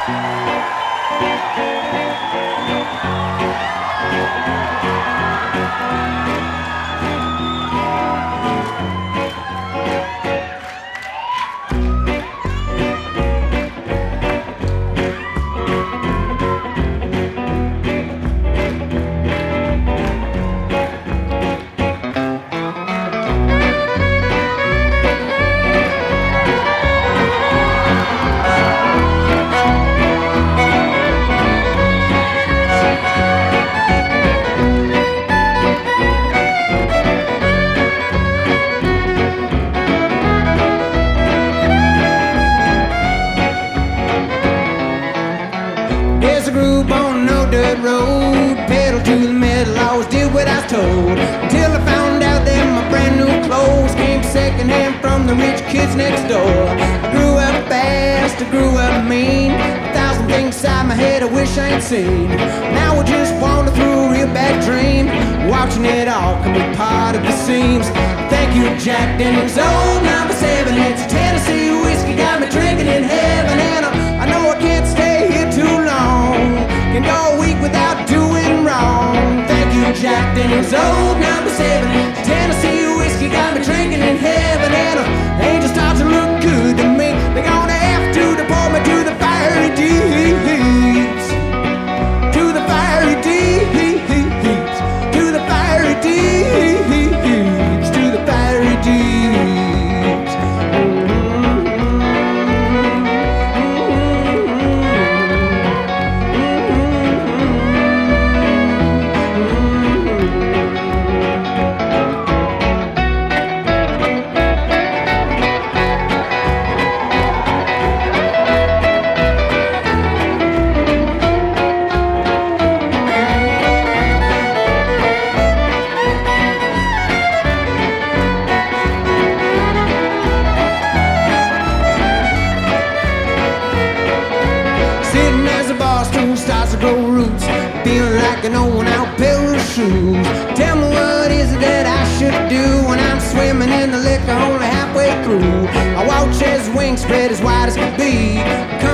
There's a group on no dirt road, pedal to the metal, always did what I was told. Until I found out that my brand new clothes came secondhand from the rich kids next door. I grew up fast, I grew up mean, 1,000 things inside my head I wish I ain't seen. Now I just wander through a real bad dream, watching it all come apart at the seams. Thank you, Jack Daniels, old number 7. It's Tennessee whiskey, got me drinking in heaven. And I know I can't stay here too long, can go a week without doing wrong. Thank you, Jack Daniels, old number 7. Tennessee whiskey got me drinking in heaven. And angels start to look good to me. They're gonna have to deport me to the fiery deeps, to the fiery deeps, to the fiery deeps, to the fiery deeps. Sitting as a bar stool starts to grow roots, feeling like an old out pair of shoes. Tell me what is it that I should do when I'm swimming in the liquor only halfway through. I watch as wings spread as wide as could be. Come